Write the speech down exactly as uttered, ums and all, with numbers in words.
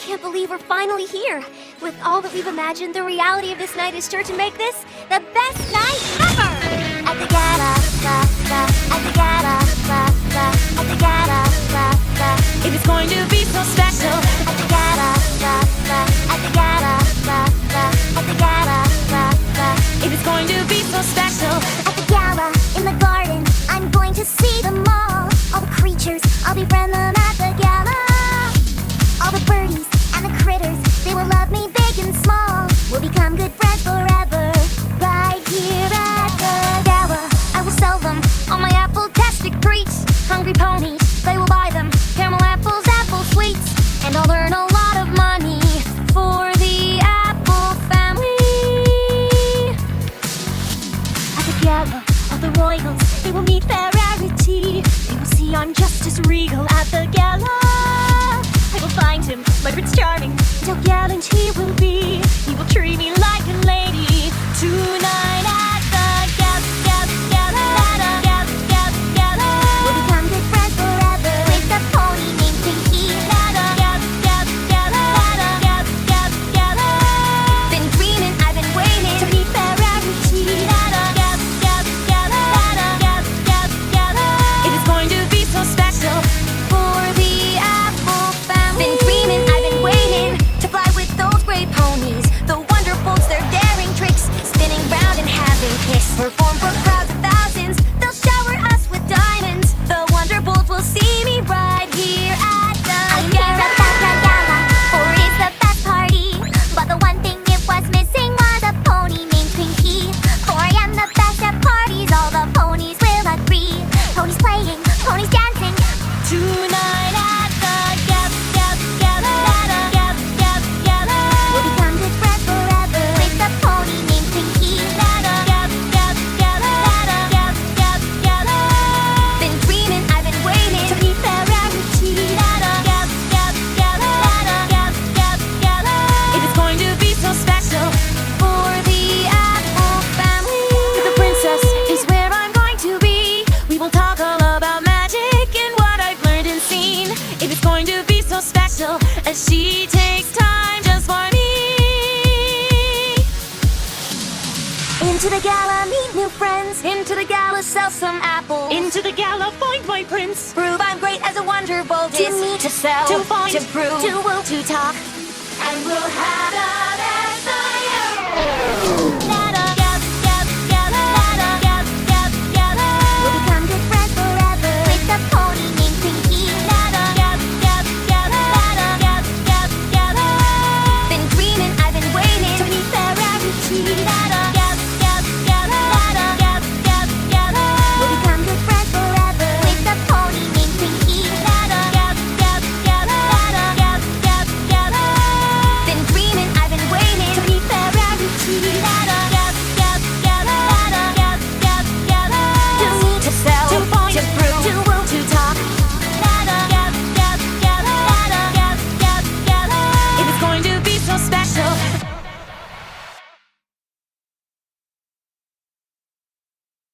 can't believe we're finally here. With all that we've imagined, the reality of this night is sure to make this the best night ever! At the gala, la, la, at the gala, la, la, at the gala, la, la. It is going to be so special. At the gala, la, la, at the gala, la, la, at the gala, la, la. It is going to be so special. At the gala, in the garden, I'm going to see them all. All the creatures, I'll befriend them at the gala. All the birdies and the critters, they will love me big and small. We'll become good friends forever, right here at the gala. I will sell them all my apple-tastic treats. Hungry ponies, they will buy them caramel apples, apple sweets. And I'll earn a lot of money for the Apple family. At the gala, all the royals, they will meet their rarity. They will see I'm just as regal at the gala. I will find him, my Prince Charming, and how gallant he will be. He will treat me like a lady tonight at the gala, gala, gala, gala, gala, gala. We'll become good friends forever with a pony named Pinky. Gala, gala, gala, gala, gala, gala, gala. Been dreaming, I've been waiting to meet their rarity. Gala, gala, gala, gala, gala, gala, gala. It is going to be so special For the Apple family. Been dreaming, I've been waiting to fly with those gray ponies. The Wonderbolts, their daring tricks, spinning round and having kicks. Perform for crowds of thousands, they'll shower us with diamonds. The Wonderbolts will see me right here at the gala. Gala, for it's the best party. But the one thing it was missing was a pony named Pinky. For I am the best at parties, all the ponies will agree. Ponies playing, ponies dancing. tonight at the gala, gala, gala, gala, gala, gala. We'll become good friends forever with a pony named Pinky. Gala, gala, gala, gala, gala, gala, gala. Been dreaming, I've been waiting to meet their rarity. Gala, gala, gala, gala, gala, gala, gala. It is going to be so special For the Apple family. The princess is where I'm going to be. We will talk all about magic and what I've learned and seen. It is going to be so special as she takes time just for me. Into the gala, meet new friends. Into the gala, sell some apples. Into the gala, find my prince. Prove I'm great as a Wonderbolt. To Is meet, to sell, to find, to prove, to will, to talk. And we'll have a